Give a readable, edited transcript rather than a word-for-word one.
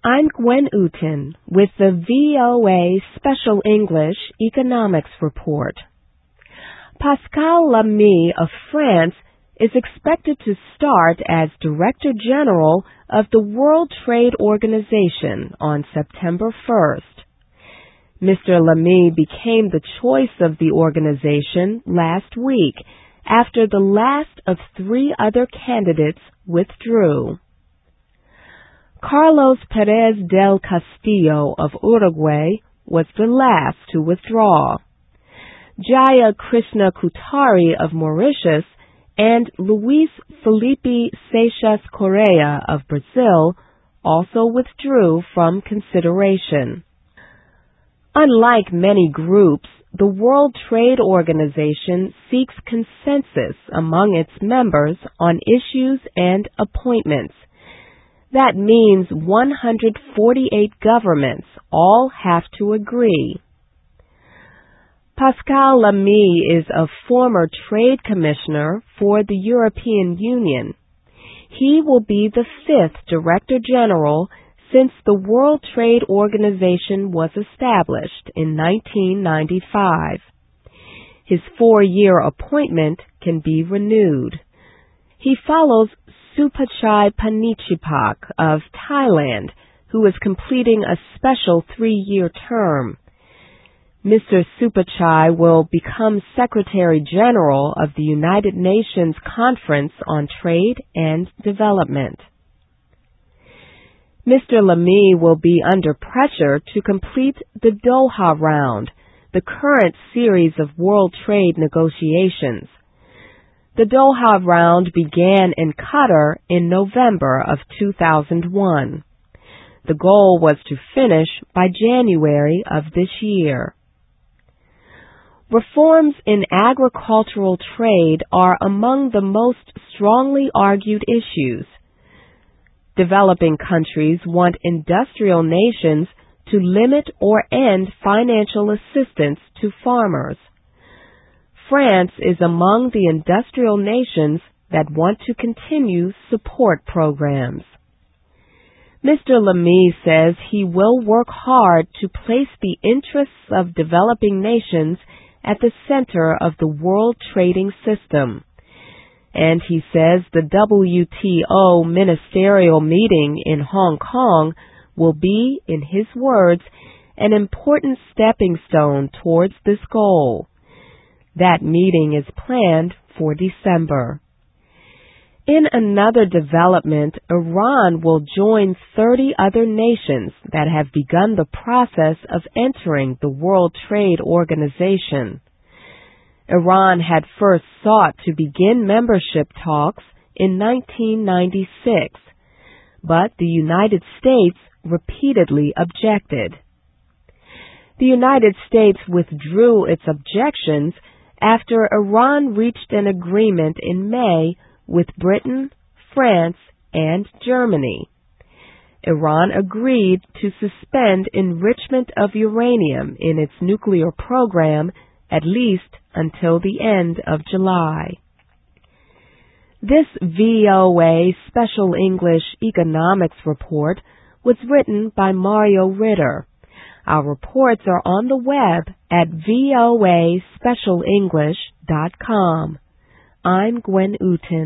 I'm Gwen Uten with the VOA Special English Economics Report. Pascal Lamy of France is expected to start as Director General of the World Trade Organization on September 1st. Mr. Lamy became the choice of the organization last week after the last of 3 other candidates withdrew. Carlos Perez del Castillo of Uruguay was the last to withdraw. Jaya Krishna Kutari of Mauritius and Luis Felipe Seixas Correa of Brazil also withdrew from consideration. Unlike many groups, the World Trade Organization seeks consensus among its members on issues and appointments. That means 148 governments all have to agree. Pascal Lamy is a former trade commissioner for the European Union. He will be the 5th Director General since the World Trade Organization was established in 1995. His 4-year appointment can be renewed. He follows Supachai Panichipak of Thailand, who is completing a special 3-year term. Mr. Supachai will become Secretary General of the United Nations Conference on Trade and Development. Mr. Lamy will be under pressure to complete the Doha Round, the current series of world trade negotiations. The Doha Round began in Qatar in November of 2001. The goal was to finish by January of this year. Reforms in agricultural trade are among the most strongly argued issues. Developing countries want industrial nations to limit or end financial assistance to farmers. France is among the industrial nations that want to continue support programs. Mr. Lamy says he will work hard to place the interests of developing nations at the center of the world trading system. And he says the WTO ministerial meeting in Hong Kong will be, in his words, an important stepping stone towards this goal. That meeting is planned for December. In another development, Iran will join 30 other nations that have begun the process of entering the World Trade Organization. Iran had first sought to begin membership talks in 1996, but the United States repeatedly objected. The United States withdrew its objections after Iran reached an agreement in May with Britain, France, and Germany. Iran agreed to suspend enrichment of uranium in its nuclear program at least until the end of July. This VOA Special English Economics Report was written by Mario Ritter. Our reports are on the web at voaspecialenglish.com. I'm Gwen Uten.